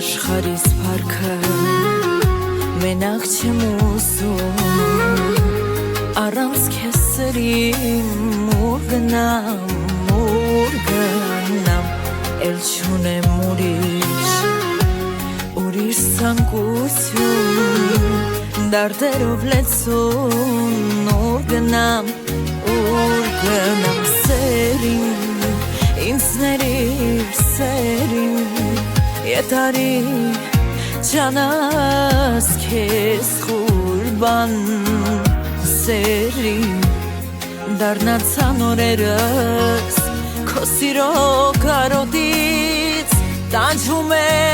աշխարհիս փառքը մենակ չեմ ուզում առանց քեզ սրիմ ուր գնամ էլ չունեմ ուրիշ սանկություն դարդերով լեցուն ուր գնամ սերին ինձ ներիր սերին Եթարի ճանաս քեզ խուրբան սերի դառնացան օրերս քո սիրո կարոտից տանջում է